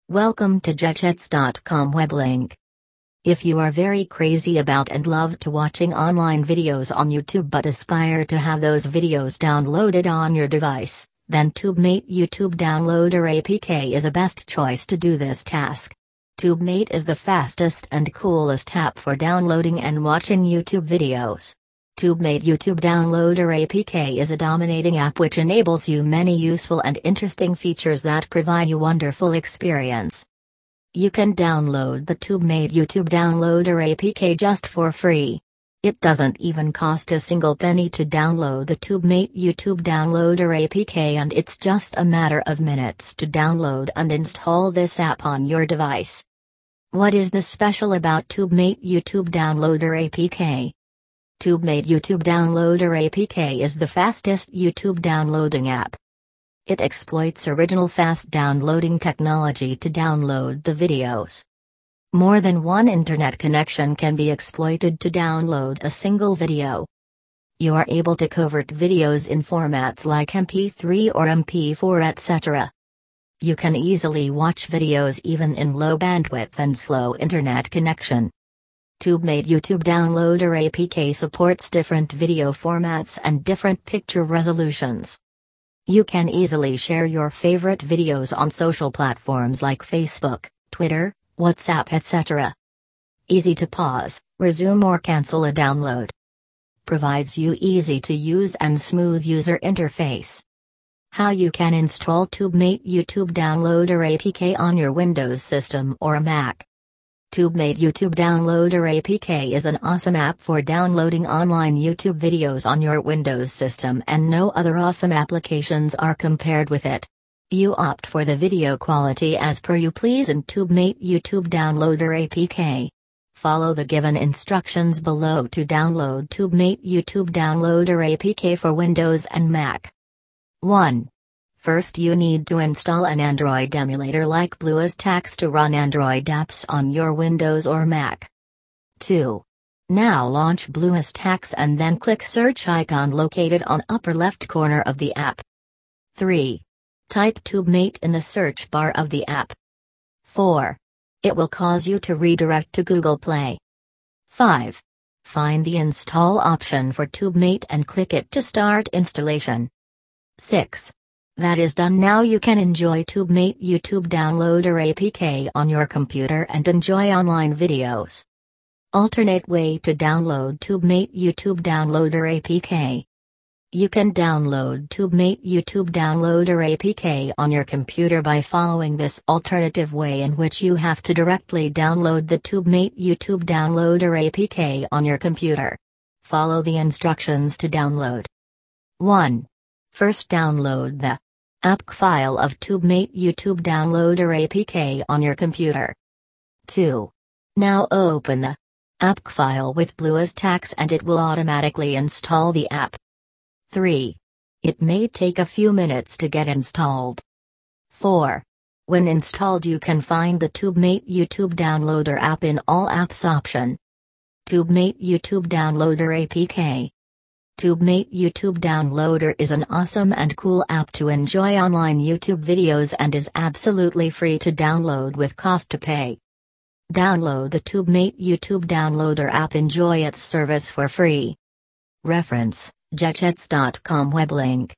Welcome to Jetchets.com web link. If you are very crazy about and love to watching online videos on YouTube but aspire to have those videos downloaded on your device, then TubeMate YouTube Downloader APK is a best choice to do this task. TubeMate is the fastest and coolest app for downloading and watching YouTube videos. TubeMate YouTube Downloader APK is a dominating app which enables you many useful and interesting features that provide you wonderful experience. You can download the TubeMate YouTube Downloader APK just for free. It doesn't even cost a single penny to download the TubeMate YouTube Downloader APK, and it's just a matter of minutes to download and install this app on your device. What is the special about TubeMate YouTube Downloader APK? TubeMate YouTube Downloader APK is the fastest YouTube downloading app. It exploits original fast downloading technology to download the videos. More than one internet connection can be exploited to download a single video. You are able to convert videos in formats like MP3 or MP4, etc. You can easily watch videos even in low bandwidth and slow internet connection. TubeMate YouTube Downloader APK supports different video formats and different picture resolutions. You can easily share your favorite videos on social platforms like Facebook, Twitter, WhatsApp, etc. Easy to pause, resume or cancel a download. Provides you easy to use and smooth user interface. How you can install TubeMate YouTube Downloader APK on your Windows system or Mac. TubeMate YouTube Downloader APK is an awesome app for downloading online YouTube videos on your Windows system, and no other awesome applications are compared with it. You opt for the video quality as per you please in TubeMate YouTube Downloader APK. Follow the given instructions below to download TubeMate YouTube Downloader APK for Windows and Mac. 1. First, you need to install an Android emulator like BlueStacks to run Android apps on your Windows or Mac. 2. Now launch BlueStacks and then click search icon located on upper left corner of the app. 3. Type TubeMate in the search bar of the app. 4. It will cause you to redirect to Google Play. 5. Find the install option for TubeMate and click it to start installation. 6. That is done. Now you can enjoy TubeMate YouTube Downloader APK on your computer and enjoy online videos. Alternate way to download TubeMate YouTube Downloader APK. You can download TubeMate YouTube Downloader APK on your computer by following this alternative way, in which you have to directly download the TubeMate YouTube Downloader APK on your computer. Follow the instructions to download. 1. First, download the app file of TubeMate YouTube Downloader APK on your computer. 2. Now open the app file with BlueStacks and it will automatically install the app. 3. It may take a few minutes to get installed. 4. When installed, you can find the TubeMate YouTube Downloader app in All Apps option. TubeMate YouTube Downloader APK. TubeMate YouTube Downloader is an awesome and cool app to enjoy online YouTube videos and is absolutely free to download with cost to pay. Download the TubeMate YouTube Downloader app. Enjoy its service for free. Reference: Jetchets.com web link.